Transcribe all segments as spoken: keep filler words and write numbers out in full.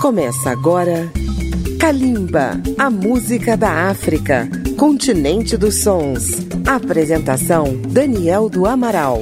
Começa agora Kalimba, a música da África, continente dos sons. Apresentação Daniel do Amaral.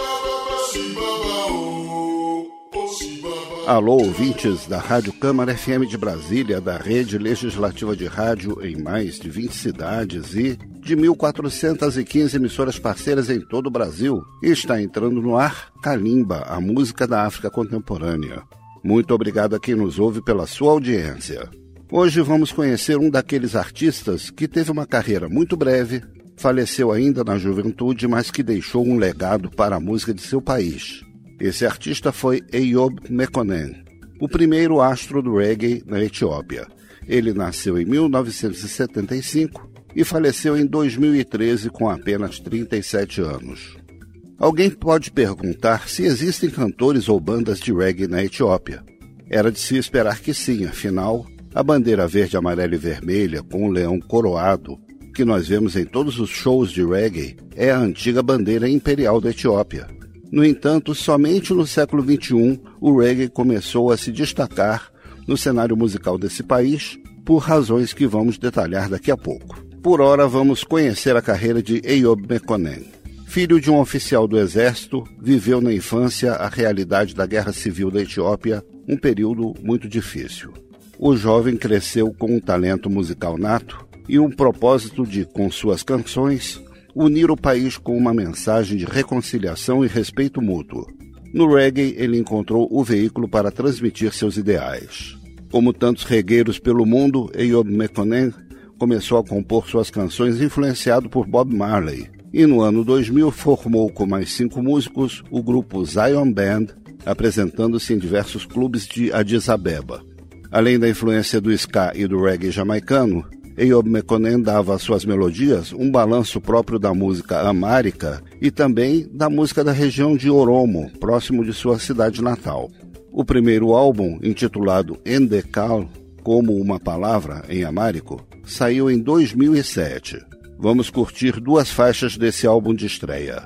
Alô, ouvintes da Rádio Câmara F M de Brasília, da Rede Legislativa de Rádio em mais de vinte cidades e de mil quatrocentas e quinze emissoras parceiras em todo o Brasil. E está entrando no ar Kalimba, a música da África contemporânea. Muito obrigado a quem nos ouve pela sua audiência. Hoje vamos conhecer um daqueles artistas que teve uma carreira muito breve, faleceu ainda na juventude, mas que deixou um legado para a música de seu país. Esse artista foi Eyob Mekonnen, o primeiro astro do reggae na Etiópia. Ele nasceu em mil novecentos e setenta e cinco e faleceu em dois mil e treze com apenas trinta e sete anos. Alguém pode perguntar se existem cantores ou bandas de reggae na Etiópia. Era de se esperar que sim, afinal, a bandeira verde, amarela e vermelha com o leão coroado, que nós vemos em todos os shows de reggae, é a antiga bandeira imperial da Etiópia. No entanto, somente no século vinte e um, o reggae começou a se destacar no cenário musical desse país, por razões que vamos detalhar daqui a pouco. Por ora, vamos conhecer a carreira de Eyob Mekonnen. Filho de um oficial do exército, viveu na infância a realidade da Guerra Civil da Etiópia, um período muito difícil. O jovem cresceu com um talento musical nato e um propósito de, com suas canções, unir o país com uma mensagem de reconciliação e respeito mútuo. No reggae, ele encontrou o veículo para transmitir seus ideais. Como tantos regueiros pelo mundo, Eyob Mekonnen começou a compor suas canções influenciado por Bob Marley, e no ano dois mil formou com mais cinco músicos o grupo Zion Band, apresentando-se em diversos clubes de Addis Abeba. Além da influência do ska e do reggae jamaicano, Eyob Mekonnen dava às suas melodias um balanço próprio da música amárica e também da música da região de Oromo, próximo de sua cidade natal. O primeiro álbum, intitulado Endekal, como uma palavra em amárico, saiu em dois mil e sete. Vamos curtir duas faixas desse álbum de estreia,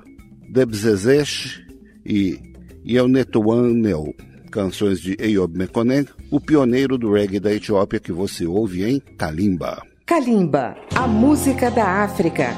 Debzezesh e Yeonetuaneu, canções de Eyob Mekonnen, o pioneiro do reggae da Etiópia, que você ouve em Kalimba. Kalimba, a música da África.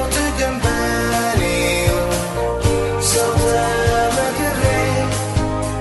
So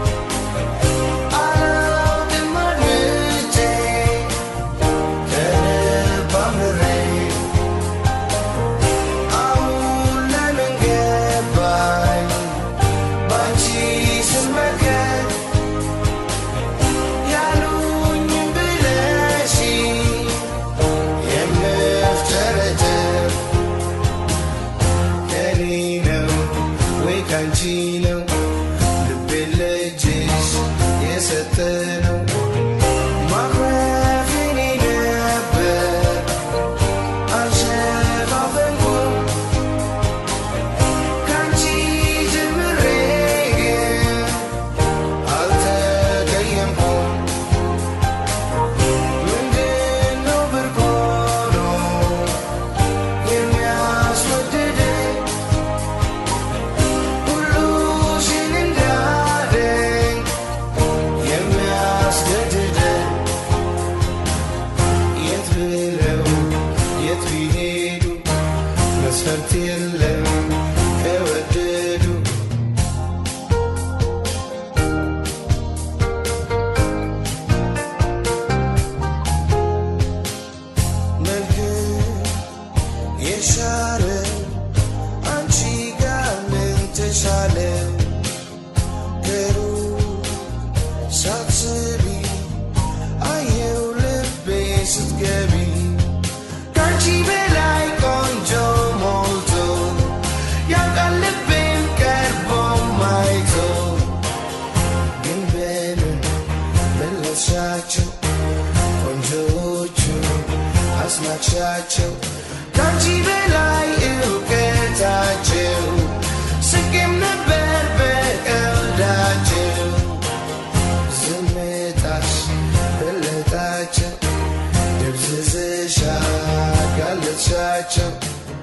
ጋለቻቸው ቆንጆቹ አስናቻቸው ካንቺ በላይ እውቀታቸው ስቄም ነበር በቀልዳቸው ዝምታሽ በለጣቸው ደብዝዝሻ ጋለቻቸው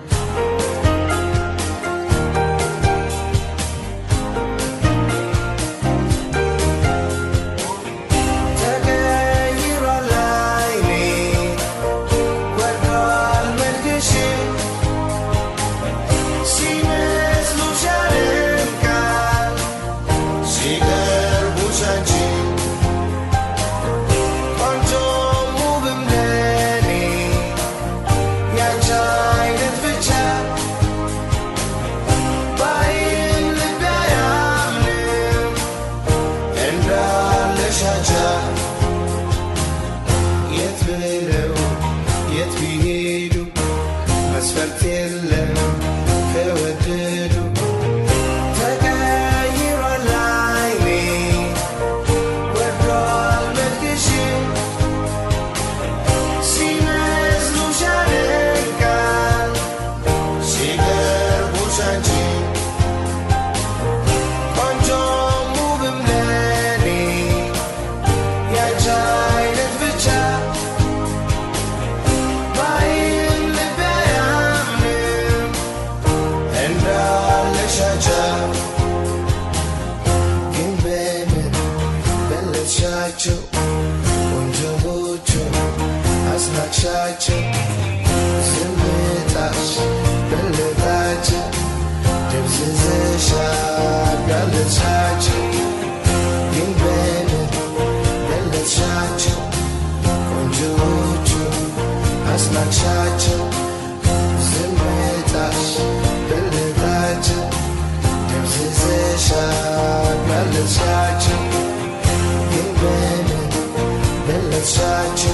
Chacho, zimitash, beletacho, debzizesha, galechacho, gimbene, belechacho, konjucho, asnachacho, zimitash, beletacho, debzizesha, galechacho, gimbene, belechacho.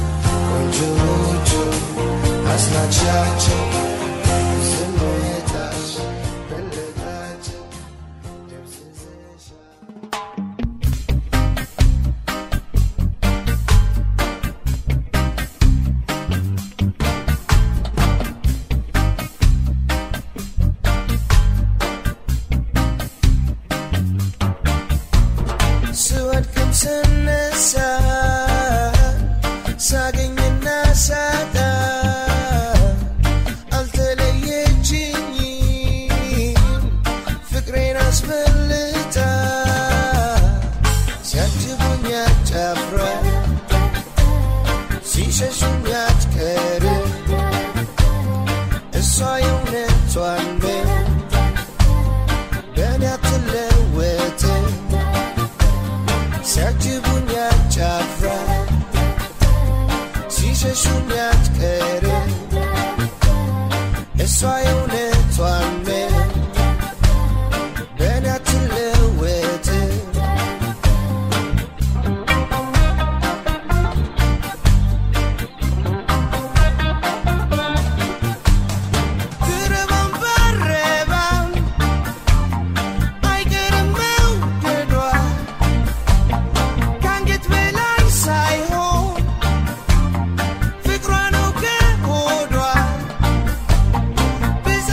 Juju, asnachacho, zimetash, beletacho, debzizesha. Suat kamsanasa, saging Sada alteleyechini ፍቅሬን አስበልጣ ሲያጅቡኝ አጫፍራ ሲሸሹኝ አትቀር እሷ የእውነቷን ነው በእኔ አትለወጥ ሲያጅቡኝ አጫፍራ ሲሸሹኝ አትቀር እሷ የእውነቷን ነው በእኔ አትለወጥ ብረባም ባረባም አይቀርም መውደዷ ከአንገት በላይ ሳይሆን ፍቅሯ ነው ከሆዷ ብዙ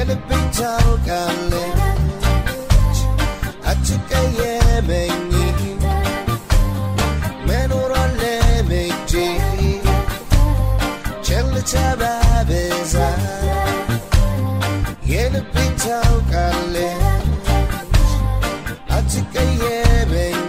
የልቤን ታውቃለች አትቀየመኝ መኖሯን ለምጄ ቸልታ ባበዛ የልቤን ታውቃለች አትቀየመኝ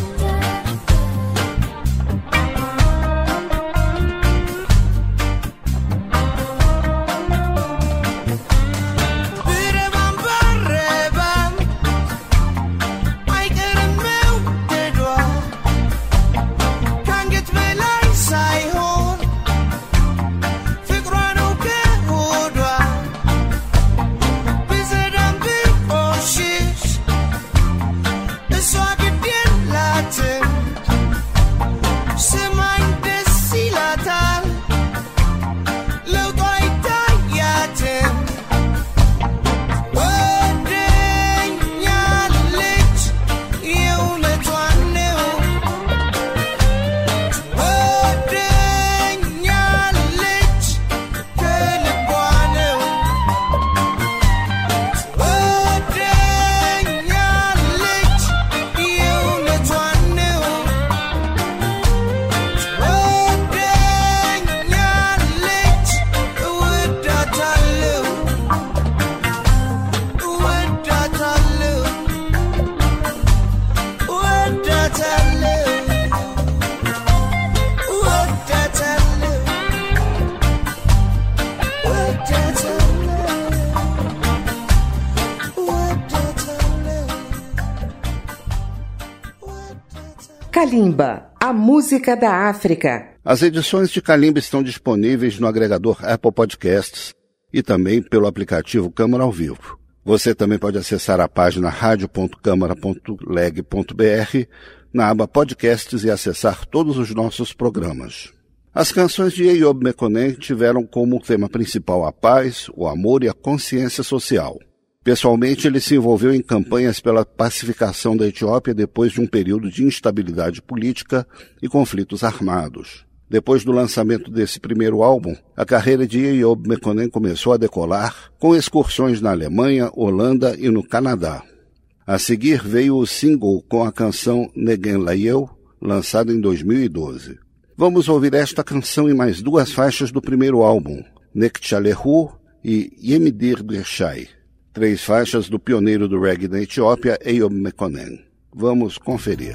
Kalimba, a música da África. As edições de Kalimba estão disponíveis no agregador Apple Podcasts e também pelo aplicativo Câmara ao Vivo. Você também pode acessar a página radio ponto câmara ponto leg ponto br na aba Podcasts e acessar todos os nossos programas. As canções de Eyob Mekonnen tiveram como tema principal a paz, o amor e a consciência social. Pessoalmente, ele se envolveu em campanhas pela pacificação da Etiópia depois de um período de instabilidade política e conflitos armados. Depois do lançamento desse primeiro álbum, a carreira de Eyob Mekonnen começou a decolar com excursões na Alemanha, Holanda e no Canadá. A seguir veio o single com a canção Negen Layeu, lançada em dois mil e doze. Vamos ouvir esta canção e mais duas faixas do primeiro álbum, Nekchalehu e Yemidir Dirshai. Três faixas do pioneiro do reggae da Etiópia, Eyob Mekonnen. Vamos conferir.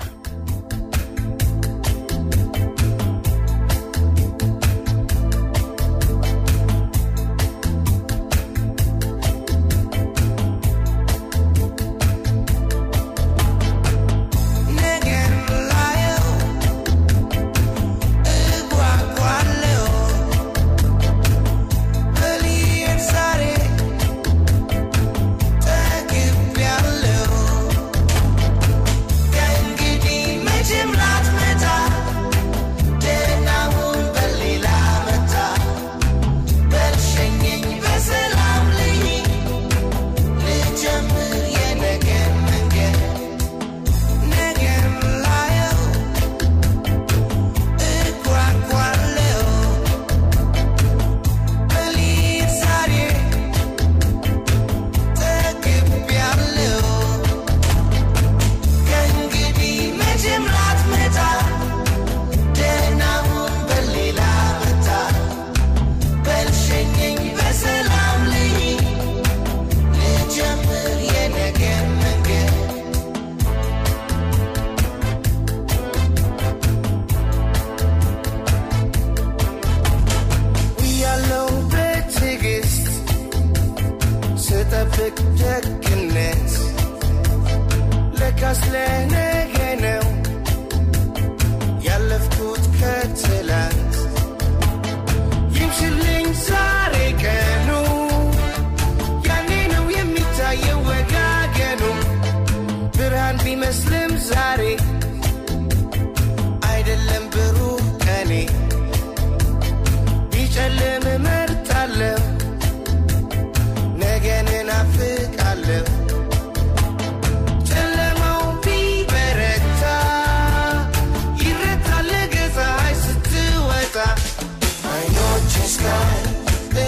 Sky,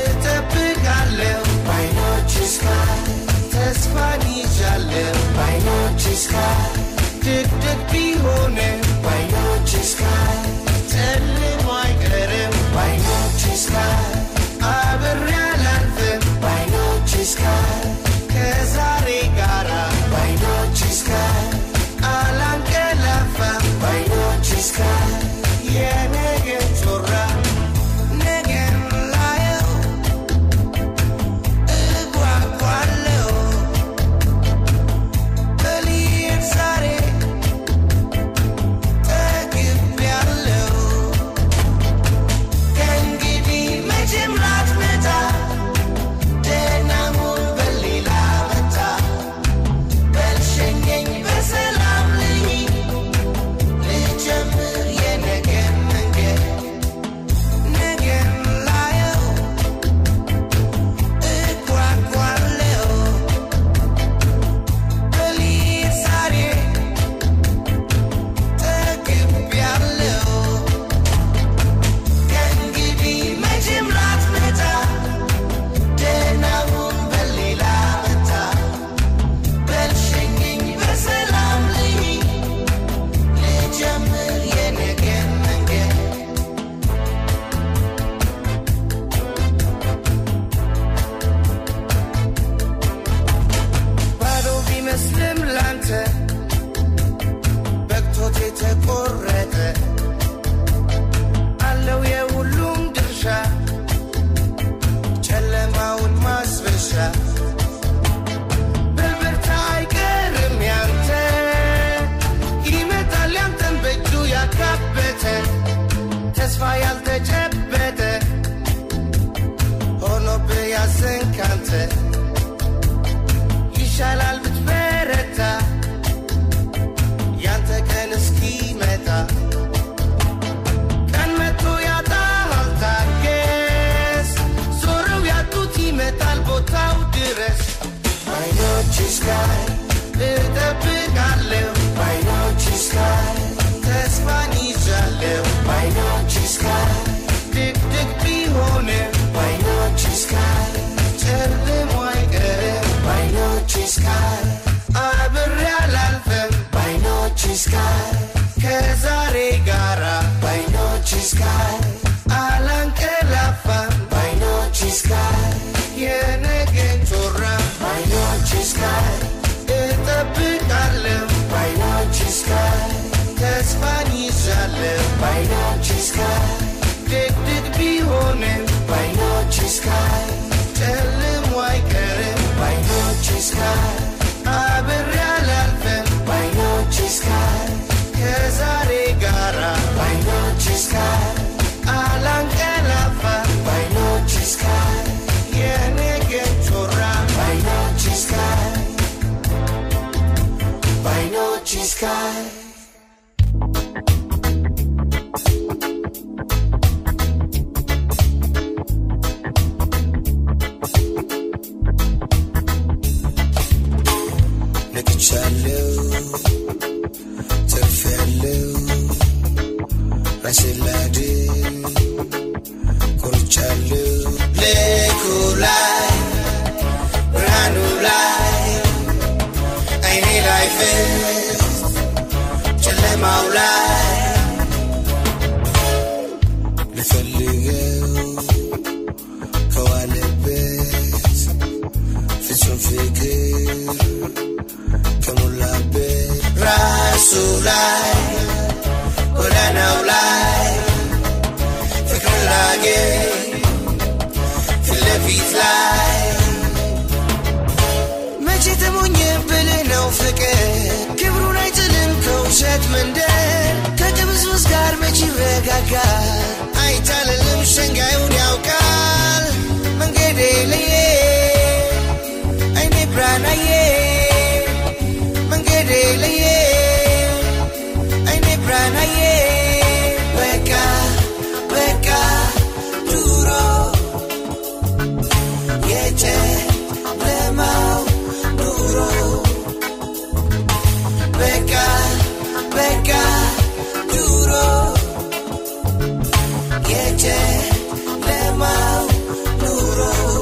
sky, dig dig behonen. Why not sky? Tell him why get him. Why not sky? Aber realanten. Why not sky? Kezari gara. Why not sky? Alan kelafa. Why not sky? Yeah, negen chora. Negen layo. Egwa kwaleo. Eli ensare.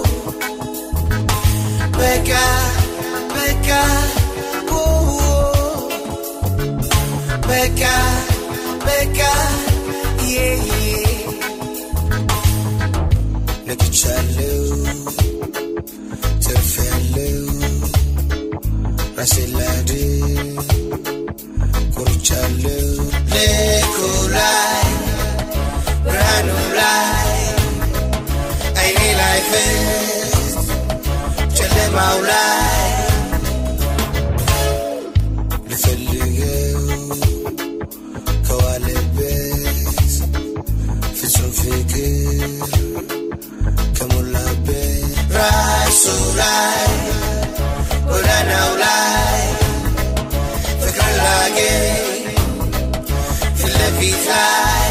Becca, Becca, oh, oh. Becca, Becca, yeah, yeah. Let it shallow, Teffellow, Rasilade, Kurchallow, Lekulai, Granulai, I need life is, Chelemaulai. Rai, Urana Ulai, the Kalage, Philippitai.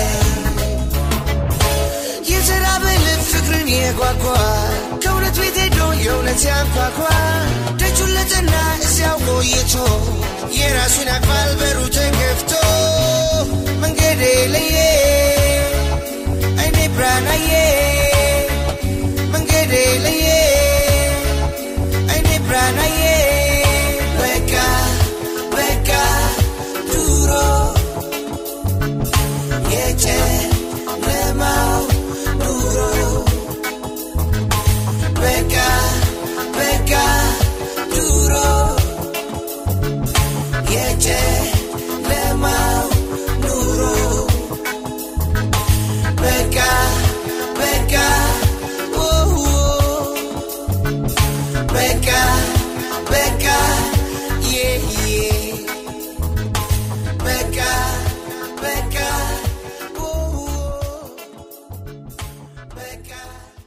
You said I believe Fikrin Yagua, go to tweet it, don't you let Yampaqua. Did you let the night is your boy? Yera Sunak Valveru Tengefto, Mangede Laye, I need Brana Ye, Mangede Laye. Brana ye, Becca, Becca, duro, yeche, lemao, duro, Becca, Becca, duro, yeche, lemao, duro, Becca, Becca. Becca, Becca, yeah, yeah. Becca, Becca, oh, Becca.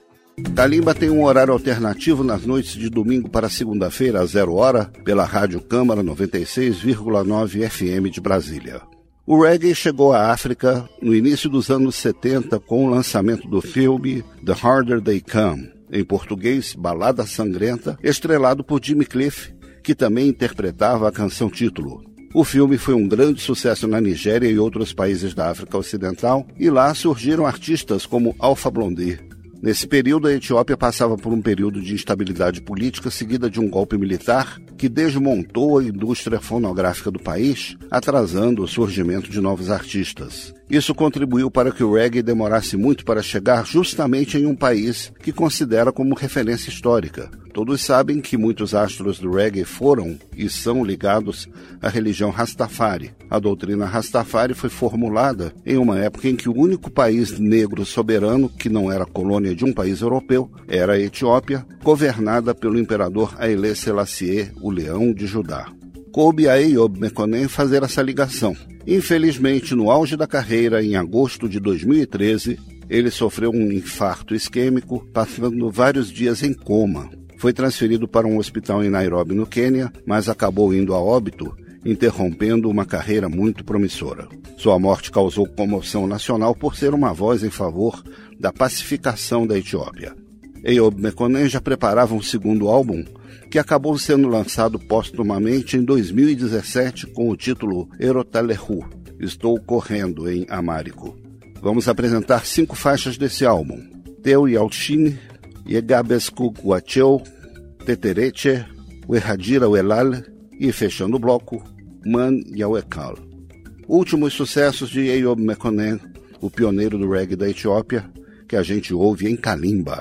Kalimba tem um horário alternativo nas noites de domingo para segunda-feira, às zero hora, pela Rádio Câmara noventa e seis vírgula nove F M de Brasília. O reggae chegou à África no início dos anos setenta com o lançamento do filme The Harder They Come, em português, Balada Sangrenta, estrelado por Jimmy Cliff, que também interpretava a canção título. O filme foi um grande sucesso na Nigéria e outros países da África Ocidental, e lá surgiram artistas como Alpha Blondy. Nesse período, a Etiópia passava por um período de instabilidade política seguida de um golpe militar que desmontou a indústria fonográfica do país, atrasando o surgimento de novos artistas. Isso contribuiu para que o reggae demorasse muito para chegar justamente em um país que considera como referência histórica. Todos sabem que muitos astros do reggae foram e são ligados à religião Rastafari. A doutrina Rastafari foi formulada em uma época em que o único país negro soberano, que não era colônia de um país europeu, era a Etiópia, governada pelo imperador Haile Selassie, o Leão de Judá. Coube a Eyob Mekonnen fazer essa ligação. Infelizmente, no auge da carreira, em agosto de dois mil e treze, ele sofreu um infarto isquêmico, passando vários dias em coma. Foi transferido para um hospital em Nairobi, no Quênia, mas acabou indo a óbito, interrompendo uma carreira muito promissora. Sua morte causou comoção nacional por ser uma voz em favor da pacificação da Etiópia. Eyob Mekonnen já preparava um segundo álbum, que acabou sendo lançado póstumamente em dois mil e dezessete com o título Erotalehu, Estou Correndo em Amárico. Vamos apresentar cinco faixas desse álbum: Teu Yalchine, Yegabesku Guacheu, Tetereche, Uerradira Uelal e, fechando o bloco, Man Yawekal. Últimos sucessos de Eyob Mekonnen, o pioneiro do reggae da Etiópia, que a gente ouve em Kalimba.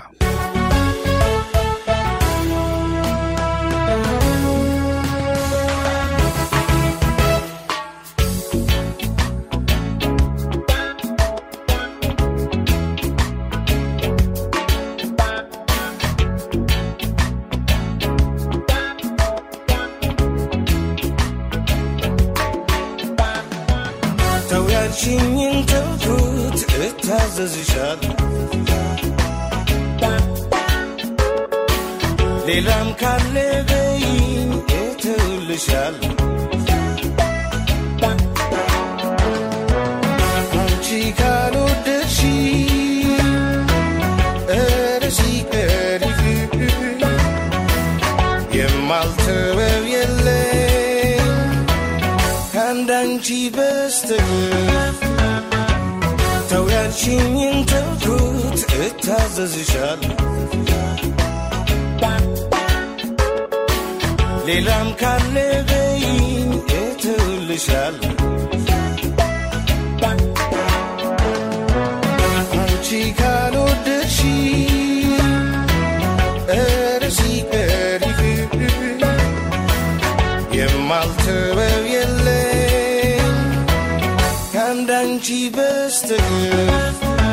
ሌላም ካለ በይኝ እተውልሻለሁ አንቺ ካልወደድሽ ኧረ ሲቀርሽ የማልተወው የለም ከአንዳንቺ በስተቀር ተው ያልሽኝን ተውኩት እታዘዝሻለሁ ሌላም ካለ በይኝ እተውልሻለሁ እርሲቀሪህ የማልተወው የለኝ ከአንዳንቺ በስተቀር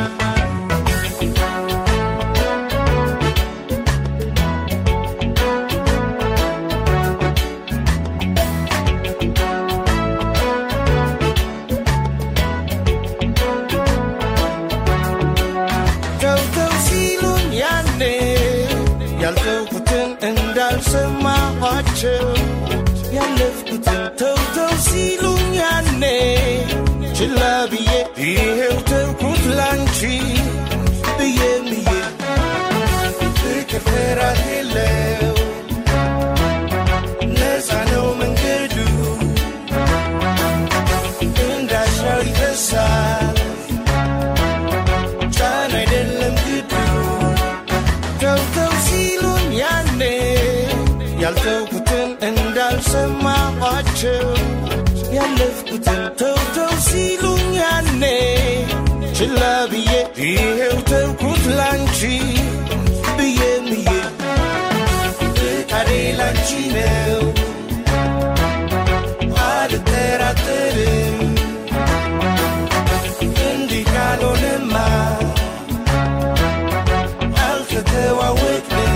እንዳልሰማኋቸው ያለፍኩትን ተውተው ሲሉኝ ያኔ ችላ ብዬ ይሄው ተውኩት ላንቺ ብዬ ብዬ ፍቅር ፍራት የለው ነፃ ነው መንገዱ እንዳሻው ይፈሳል ጫና አይደለም ግዱ ተውተው ሲሉኝ ያኔ ያልተውኩትን እንዳልሰማኋቸው ያለፍኩትን ተውተው ሲሉኝ ያኔ ችላ ብዬ ይሄው ተውኩት ላንቺ ብዬ ብዬ ፍቃዴ ላንቺ ነው አልጠራጠርም እንዲህ ካልሆነማ አልተተዋወቅንም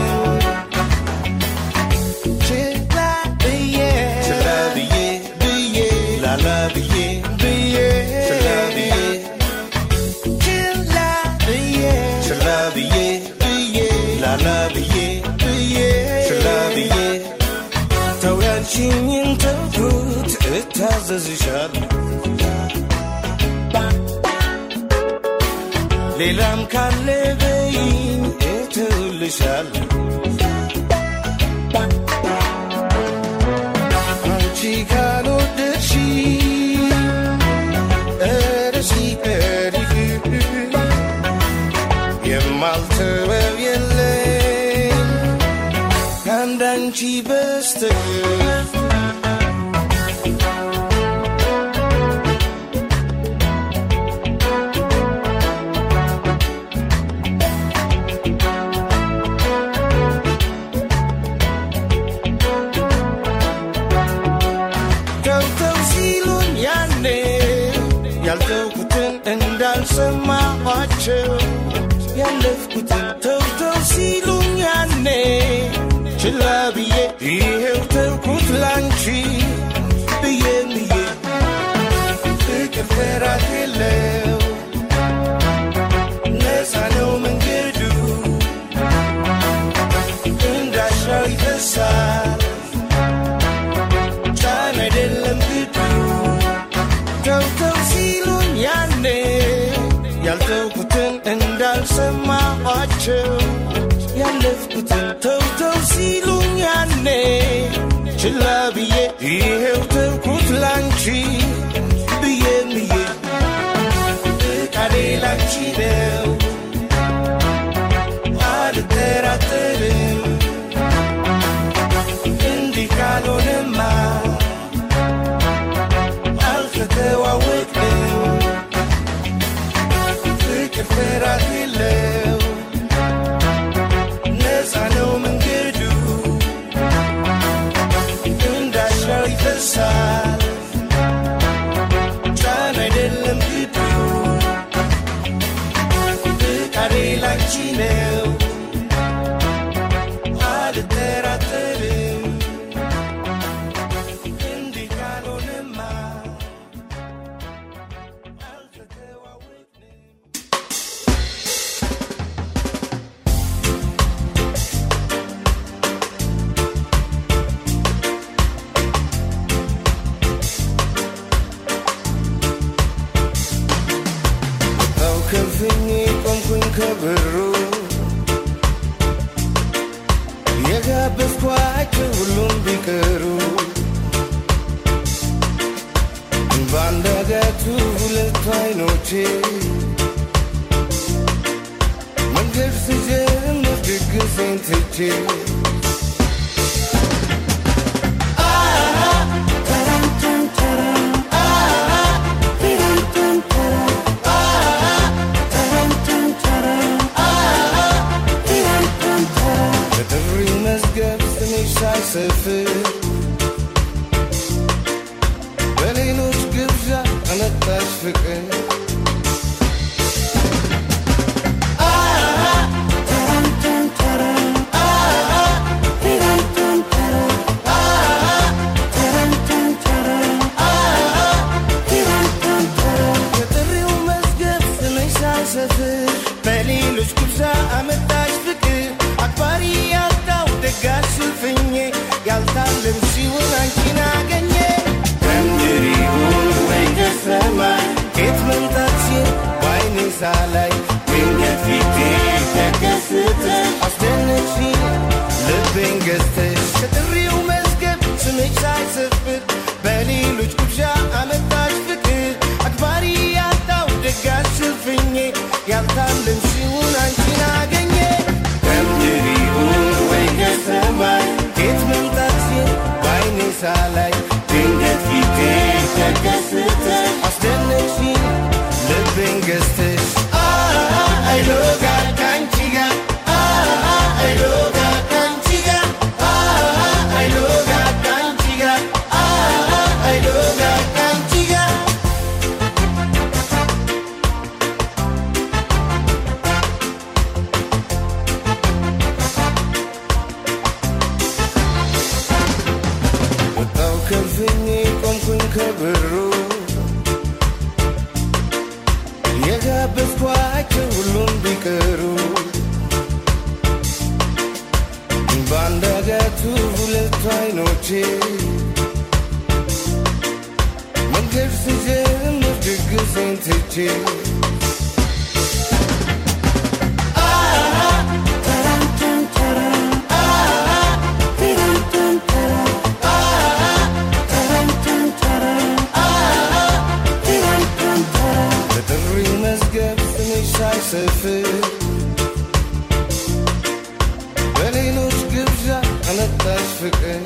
ተውያንቺኝን ተውኩት እታዘዝሻለሁ ሌላም ካለ በይኝ እተውልሻለሁ አንቺ ካልወደድሽ እርሲቀሪህ የማልተወው የለኝ ከአንዳንቺ በስተቀር ተውተው ሲሉኝ ያኔ ያልተውኩትን እንዳልሰማኋቸው ያለፍኩትን ተውተው ሲሉኝ ያኔ ችላ ብዬ ይሄው ተውኩት ላንቺ ብዬ ብዬ ፍቅር ፍራት የለው ነፃ ነው መንገዱ እንዳሻው ይፈሳል ጫና አይደለም ግዱ ተውተው ሲሉኝ ያኔ ያልተውኩትን እንዳልሰማኋቸው ያለፍኩትን ተውተው ሲሉኝ ያኔ ችላ ብዬ ይሄው ተውኩት ላንቺ ብዬ ብዬ ፍቃዴ ላንቺ ነው አልጠራጠርም እንዲህ ካልሆነማ አልተተዋወቅንም ፍቅር ፍራት የለው ነፃ ነው መንገዱ እንዳሻው ይፈሳል ጫና አይደለም ግዱ ፍቃዴ ላንቺ ነው አልጠራጠርም እንዲህ ካልሆነማ አልተተዋወቅንም ከፍኝ ቆምኩኝ ከበሩ የጋበዝኳቸው ሁሉም ቢቀሩ ባንዳጋቱ ሁለት አይኖቼ መንገድ ስጀምር ድግሴን ትቼ ስሜሽ ሳይሰፍር በሌሎች ግብዣ አመጣሽ ፍቅር በሌሎች ግብዣ አመጣሽ ፍቅር አክባሪ ያጣው ደጋሽ ፍኜ ያልታለም ሲሆን አንቺን አገኘ ከምድር ይሁን ወይ ከሰማይ ከየት መምጣት ሲል ባይኔ ሳላይ ድንገት ፊቴ ተከስተ አስደነቅሽኝ ልቤን ገዝተሽ ከጥሪው መዝገብ ስምሽ ሳይሰፍር በሌሎች ግብዣ አመጣሽ ፍቅር አክባሪ ያጣው ደጋሽ ፍኜ ያልታለም ሲሆን አንቺን አገኘ ከምድር ይሁን ወይ ከሰማይ ከየት መምጣት ሲል ባይኔ ሳላይ ድንገት ፊቴ ተከስተ አስደነቅሽኝ ልቤን ገዝተሽ አይሎጋ ካንቺ ጋር አይሎጋ ካንቺ ጋር አይሎጋ ካንቺ ጋር አይሎጋ ካንቺ ጋር ወጣው ከልፍኜ ቆምኩኝ ከበሩ የጋበዝኳቸው ሁሉም ቢቀሩ ባንዳጋቱ ሁለቱ አይኖቼ መንገድ ስጀምር ድግሴን ትቼ በጥሪው መዝገብ ስምሽ ሳይሰፍር በሌሎች ግብዣ አመጣሽ ፍቅር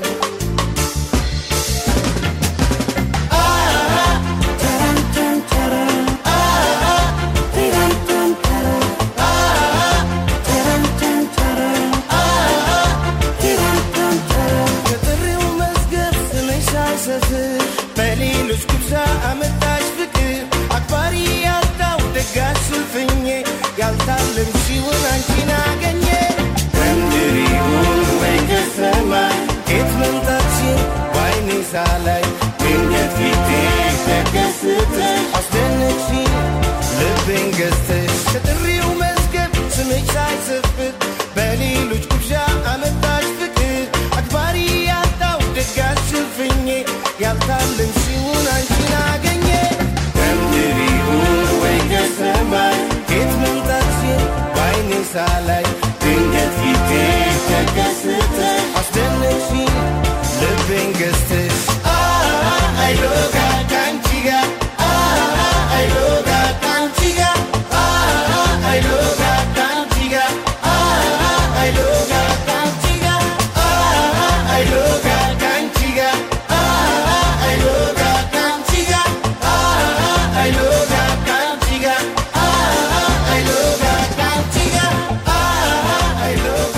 ከጥሪው መዝገብ ስምሽ ሳይሰፍር በሌሎች ግብዣ አመጣሽ ፍቅር አክባሪ ያጣው ደጋሽ ፍኜ ያልታለም ሲሆን አንቺን አገኘ ከምድር ይሁን ወይ ከሰማይ ከየት መምጣት ሲል ባይኔ ሳላይ ድንገት ፊቴ ተከስተ አስደነቅሽኝ ልቤን ገዝተሽ ከጥሪው መዝገብ ስምሽ ሳይሰፍር በሌሎች ግብዣ አመጣሽ ፍቅር አክባሪ ያጣው ደጋሽ ፍኜ ያልታለም ሲሆን አንቺን አገኘ ከምድር ይሁን ወይ ከሰማይ ከየት መምጣት ሲል ባይኔ ሳላይ ድንገት ፊቴ ተከስተ አስደነቅሽኝ ልቤን ገዝተሽ አይሎጋ ካንቺ ጋር አይሎጋ ካንቺ ጋር አይሎጋ ካንቺ ጋር አይሎጋ ካንቺ ጋር አይሎጋ ካንቺ ጋር አይሎጋ ካንቺ ጋር አይሎጋ ካንቺ ጋር አይሎጋ ካንቺ ጋር አይሎጋ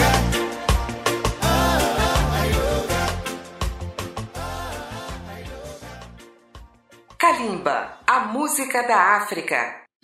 Kalimba, a música da África.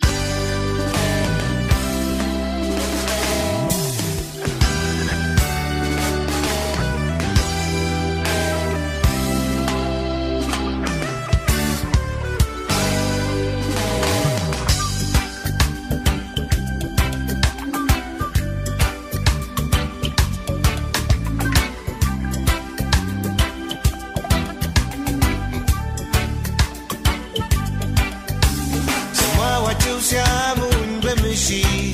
ሲያሙኝ በምሺ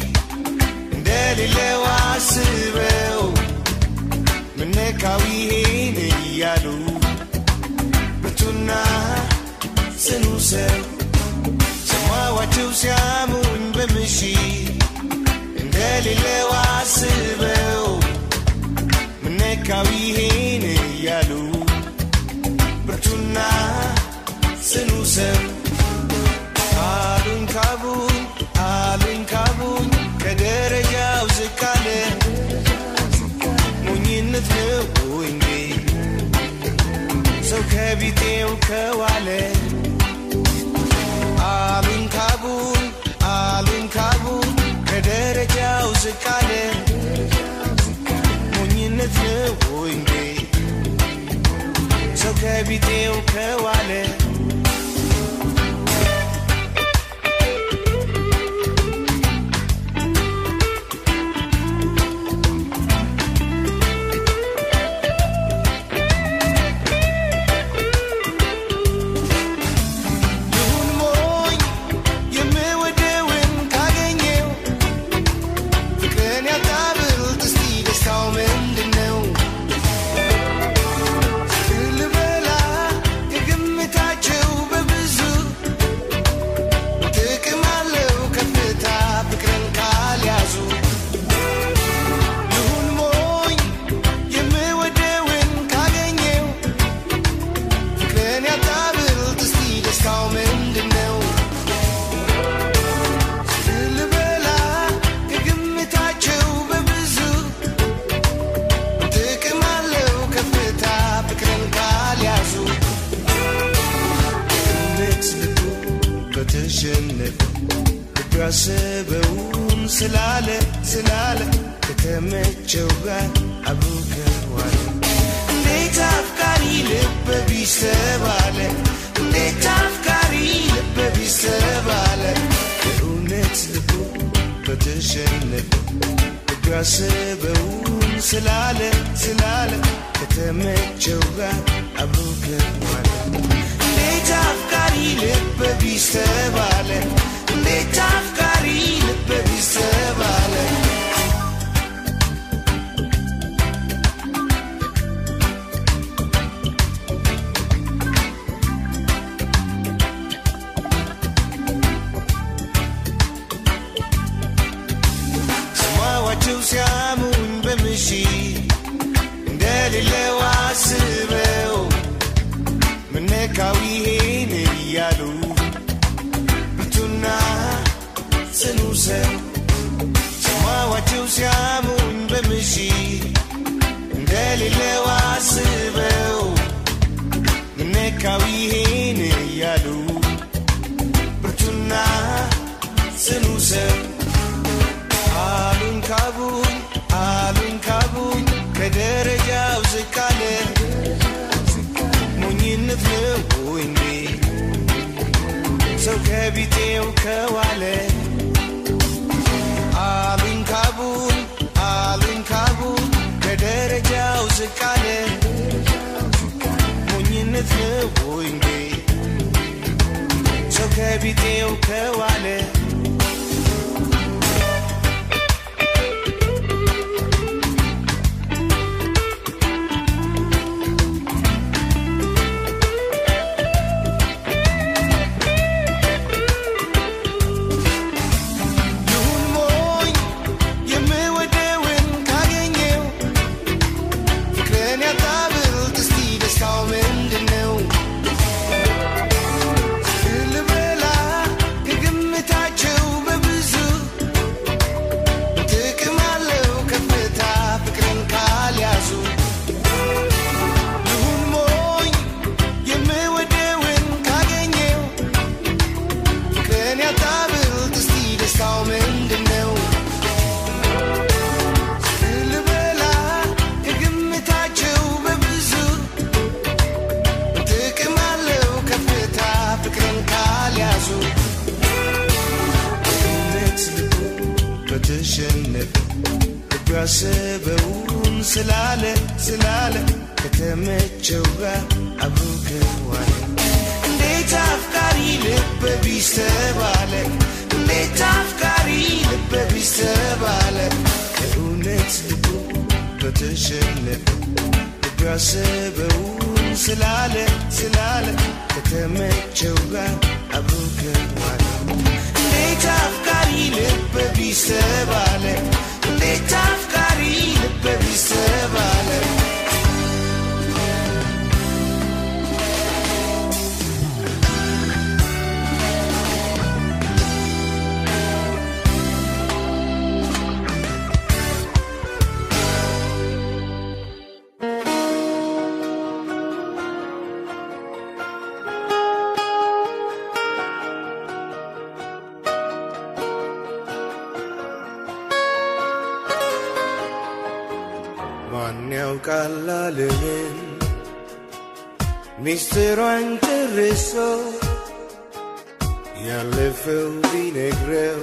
እንደሌለው አስበው ምነካው ይሄን እያሉ ብርቱና ጽኑ ሰው ሰማዋቸው ሲያሙኝ በምሺ እንደሌለው አስበው ምነካው ይሄን እያሉ ብርቱና ጽኑ ሰው አሉኝ ካቡኝ አሉኝ ካቡኝ ከደረጃው ዝቅ አለ ሞኝነት ነው እንዴ ሰው ከቢጤው ከዋለ አሉኝ ካቡን አሉኝ ካቡን ከደረጃው ዝቅ አለ ሞኝነት ነው ወይ እንዴ ሰው ከቢጤው ከዋለ ያሰበውን ስላለ ስላለ ከተመቸው ጋር አብሮከዋል እንዴት አፍቃሪ ልብ ቢስተባለ እንዴት አፍቃሪ ልብ ቢስተባለ እውነት ልቡ በተሸነፈ ያሰበውን ስላለ ስላለ ከተመቸው ጋር አብሮከዋል እንዴት አፍቃሪ ልብ ቢስተባለ እንዴት አፍቃሪ ልብ ቢስተባለ ሰማዋቸው ሲያሙኝ በምሽት እንደሌለው አስበው ምነካው ይሄን እያሉ ጽኑ ሰው ሰማዋቸው ሲያሙኝ በምሽት እንደሌለው አስበው ምነካው ይሄን እያሉ ብርቱና ጽኑ ሰው አሉኝ ካቡኝ አሉኝ ካቡኝ ከደረጃው ዝቅ አለ ሞኝነት ነው ወይ እንዴ ሰው ከቢጤው ከዋለ አሉኝ ካቡን አሉኝ ካቡን ከደረጃው ዝቅ አለ ሞኝነት ነው ወይ እንዴ ሰው ከቢጤው ከዋለ ያሰበውን ስላለ ስላለ ከተመቸው ጋር አብሮከዋል እንዴት አፍቃሪ ልብ ቢስተባለ እንዴት አፍቃሪ ልብ ቢስተባለ እውነት ልቡ በተሸነፈ ያሰበውን ስላለ ስላለ ከተመቸው ጋር አብሮከዋል እንዴት አፍቃሪ ልብ ቢስተባለ እንዴት አፍቃሪ ልብ ቢስተባለ ማነው ቃላልን ሚስጥሯን ጨርሶ ያለፈው ቢነግረው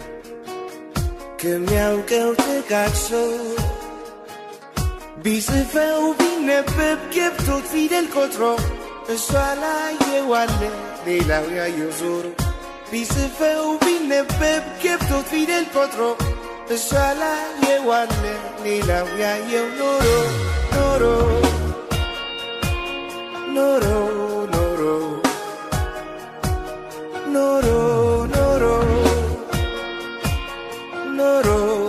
ከሚያውቀው ተቃቅሶ ቢጽፈው ቢነበብ ገብቶት ፊደል ቆጥሮ እሷ ላይ የዋለ ሌላው ያየው ዞሮ ቢጽፈው ቢነበብ ገብቶት ፊደል ቆጥሮ እሷ ላይ የዋለ ሌላው ያየው ኖሮ ኖሮ ኖሮ ኖሮ ኖሮ ኖሮ ኖሮ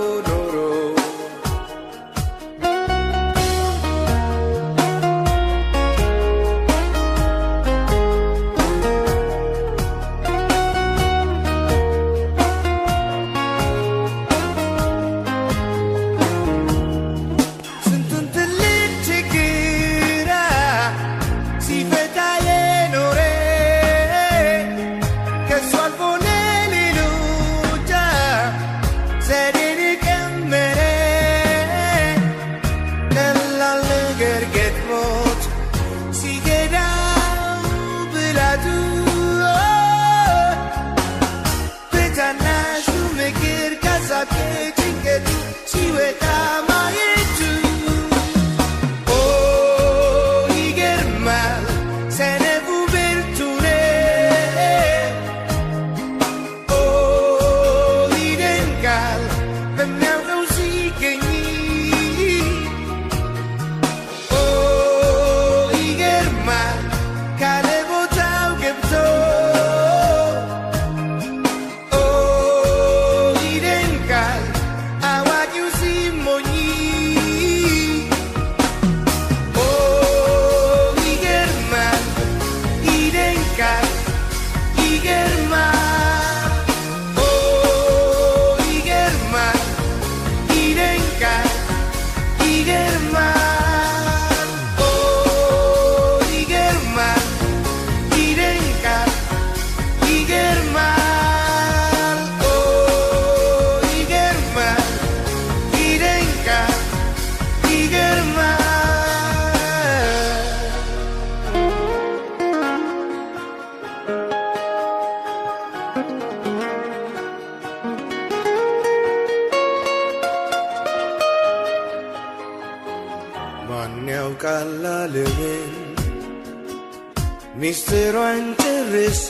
ሚስጥሯን ጨርሶ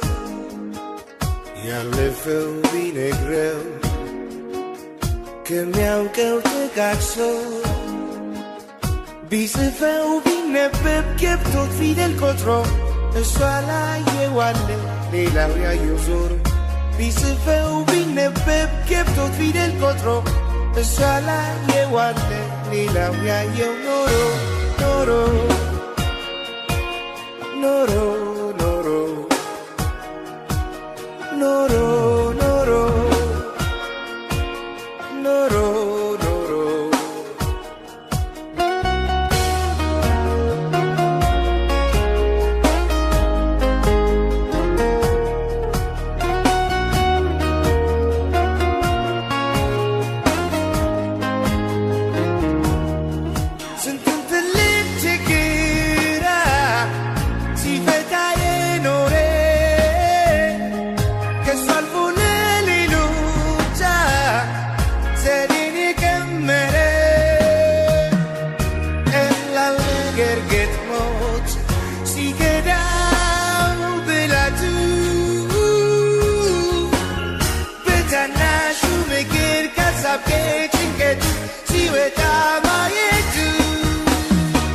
ያለፈው ቢነግረው ከሚያውቀው ተቃቅሶ ቢጽፈው ቢነበብ ገብቶት ፊደል ቆጥሮ እሷ ላይ የዋለ ሌላው ያየው ዞሮ ቢጽፈው ቢነበብ ገብቶት ፊደል ቆጥሮ እሷ ላይ የዋለ ሌላው ያየው ኖሮ ኖሮ ኖሮ ኖሮ ኖሮ ኖሮ ኖሮ ኖሮ ስንቱን ትልቅ ችግር ሲፈታ የኖረ ከሱ አልፎ ለሌሎች ዘዴን የቀመረ ቀላል ነገር ገጥሞት ሲገዳው ብላቱ በታናሹ ምክር ከሳብ ከጭንቀቱ ሲወጣ ማየቱ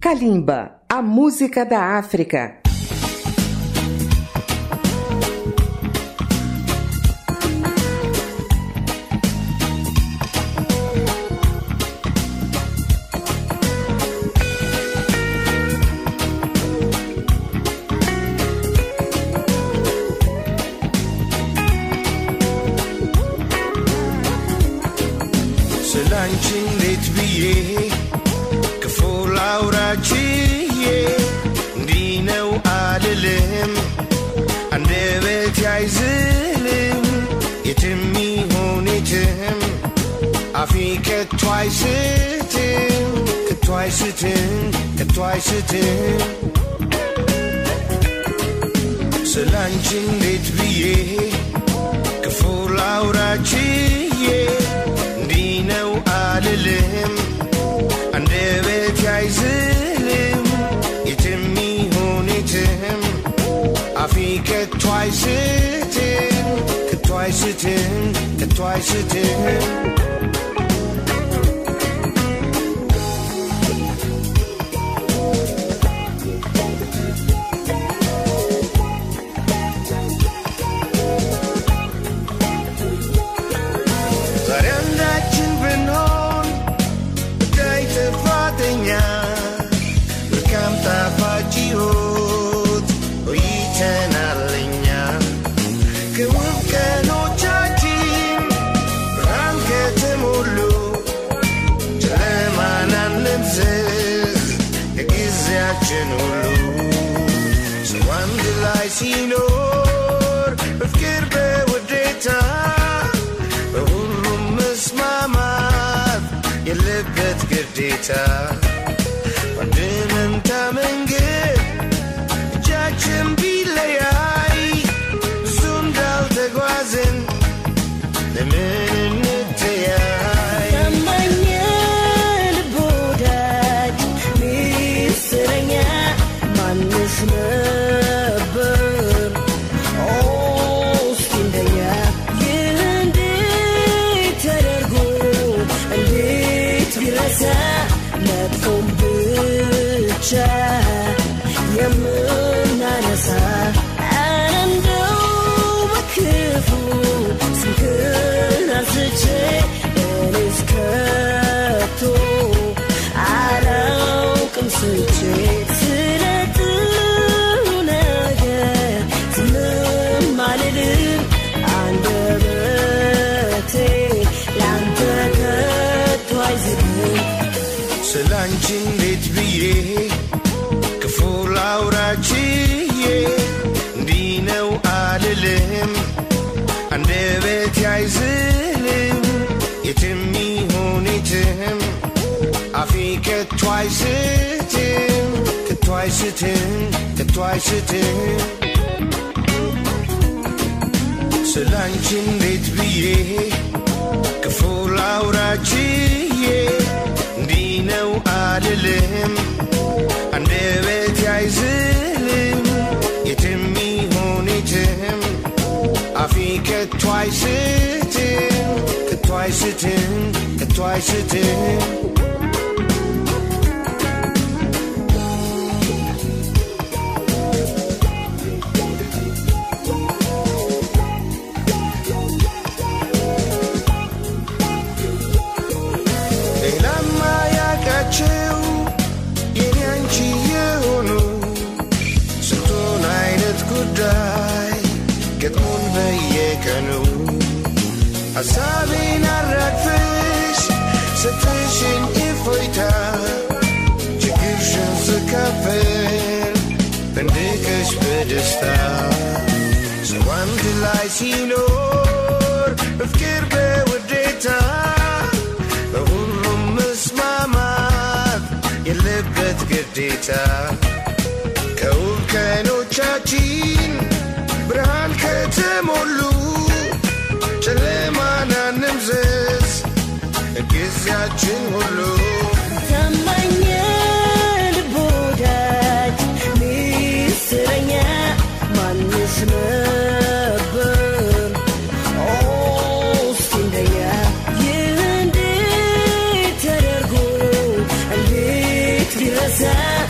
Kalimba, a música da África. Twice sitting, twice sitting, twice sitting. So lunching late be كفول عوراتي دينا وقاللهم عند بيت عايزلهم يتمي هونيتهم عفيك twice sitting, twice sitting, twice sitting. Sinor befkir be وديتا بهرم مسمامات يلبت قديتا وندم انت منقل جاكم بيلياي زندال تقوازن لمن النتياي تمانيا البودات ميسرنيا من اسمه يمنا نسا أنا ندو بكفو سنكنا سجي نسكتو عراوكم سجي سنتو نجا تنم على لم عند بتي لعنتك تويزني سلانجين لتبيه كفول عوراتي دينا وقاللهم عند بيت عايزلهم يتمي هونيتهم عفيك twice sitting, twice sitting, twice sitting. سلانجين لتبيه كفول عوراتي دينا وقاللهم عند بيت عايزلهم يتمي هونيتهم عفيك twice sitting, twice sitting, twice sitting. حسابين الركفش ستشين إفويتا جيكيشن زكافين بندكش بدستا سوان دلاي سينور بفكر بوديتا بهرم مسمامات يلبت قديتا كون كانوا تشاتين برهان كتمولو سليمانا نمزز جزياتين هلو تمانيا البودات ميسرنيا من نسمبر أوستين ديا يهندي ترغو البيت برسا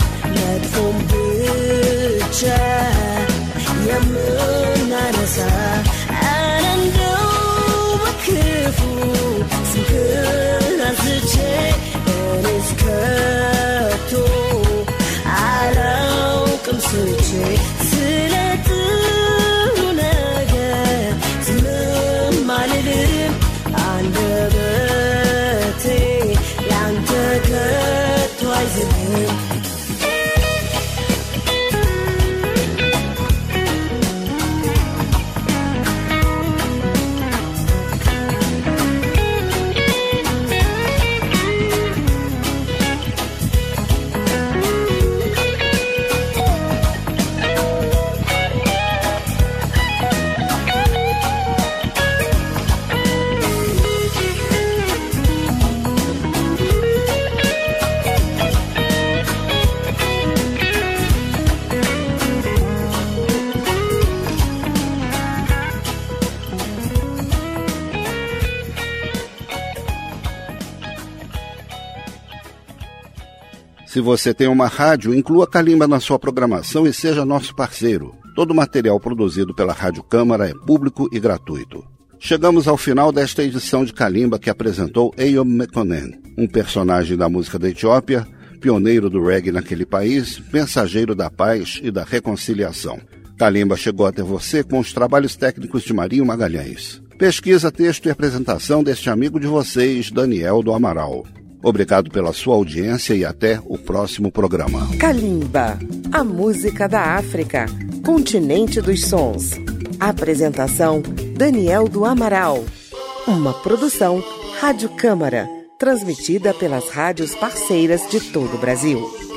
Se você tem uma rádio, inclua Calimba na sua programação e seja nosso parceiro. Todo o material produzido pela Rádio Câmara é público e gratuito. Chegamos ao final desta edição de Calimba que apresentou Eyom Mekonnen, um personagem da música da Etiópia, pioneiro do reggae naquele país, mensageiro da paz e da reconciliação. Calimba chegou até você com os trabalhos técnicos de Marinho Magalhães. Pesquisa, texto e apresentação deste amigo de vocês, Daniel do Amaral. Obrigado pela sua audiência e até o próximo programa. Calimba, a música da África, continente dos sons. Apresentação, Daniel do Amaral. Uma produção Rádio Câmara, transmitida pelas rádios parceiras de todo o Brasil.